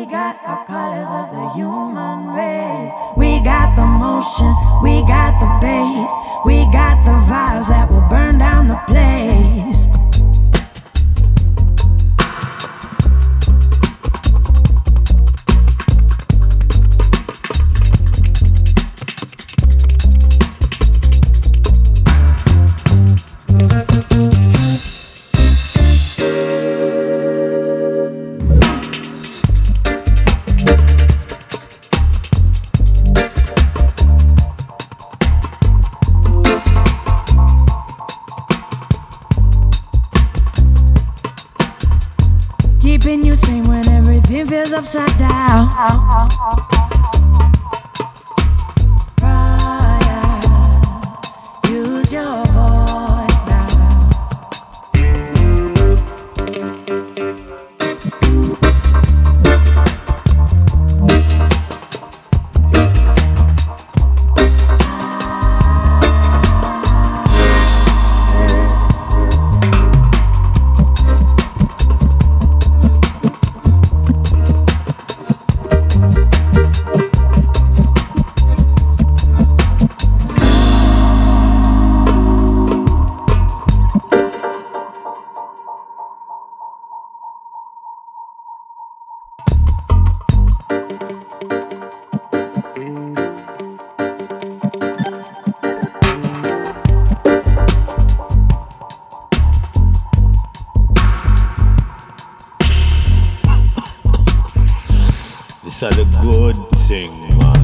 We got the colors of the human race. We got the motion, we got the bass. We got the vibes that will burn down the place. Keeping you sane when everything feels upside down. Raya, use your voice now. This is a good thing, man.